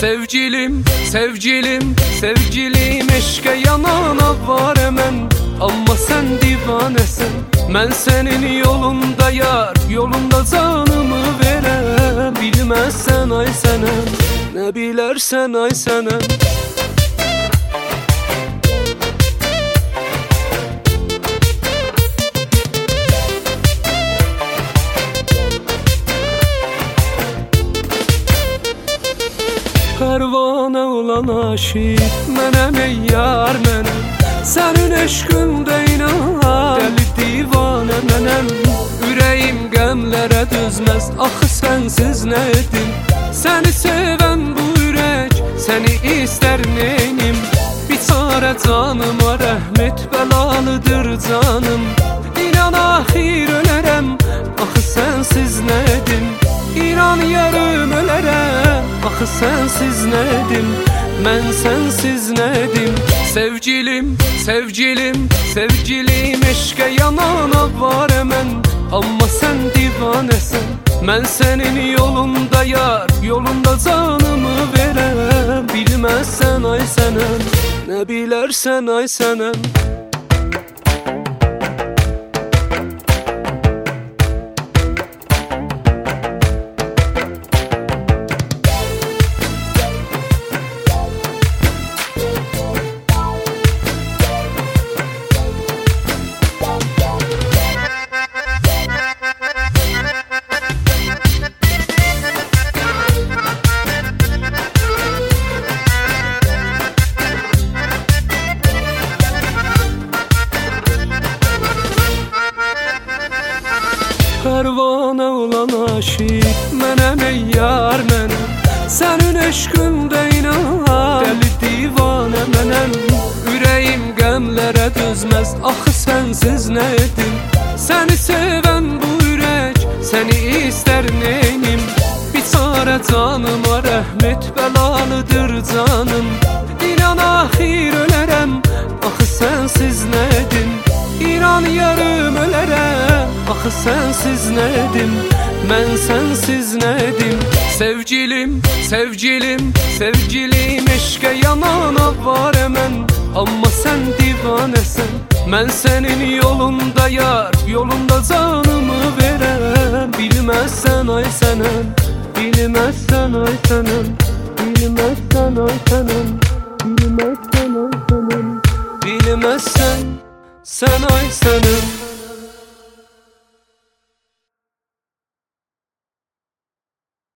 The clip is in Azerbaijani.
Sevgilim, sevgilim, sevgilim, eşke yanana var hemen. Ama sen divanesen, mən senin yolunda yar, yolunda canımı verem. Bilmezsen ay senem, ne bilersen ay senem. Pervane olan aşık mənəm ey yar mənəm, sənin eşqində inan, dəli divanə mənəm. Ürəyim qəmlərə düzməz, axı sənsiz nə edim? Səni sevən bu ürək, səni istər neynim? Biçarə canıma rəhmət bəlalıdır canım. İnan axir ölərəm, axı sənsiz nə edim? İnan yarım ölərəm, axı sənsiz nə edim? Mən sənsiz nə edim? Sevgilim, sevgilim, sevgilim, eşqə yanana var hemen. Amma sən divanəsən, mən sənin yolunda yar, yolunda canımı verəm. Bilməzsən ay sənəm, nə bilərsən ay sənəm. Pervane olan aşık mənəm ey yar mənəm, sənin eşqində inan, dəli divanə mənəm. Ürəyim qəmlərə düzməz, axı sənsiz nə edim? Səni sevən bu ürək, səni istər neynim? Biçarə canıma rəhmət bəlalıdır canım. İnan axir ölərəm, axı sənsiz nə edim? İnan yarım ölərəm, axı sənsiz nə edim? Mən sənsiz nə edim? Sevgilim, sevgilim, sevgilim, eşqə yanana var hemen. Amma sən divanəsən, mən sənin yolunda yar, yolunda canımı verəm. Bilməzsən ay sənəm, bilməzsən ay sənəm, bilməzsən ay sənəm, bilməzsən ay sənəm, bilməzsən sən ay sənəm.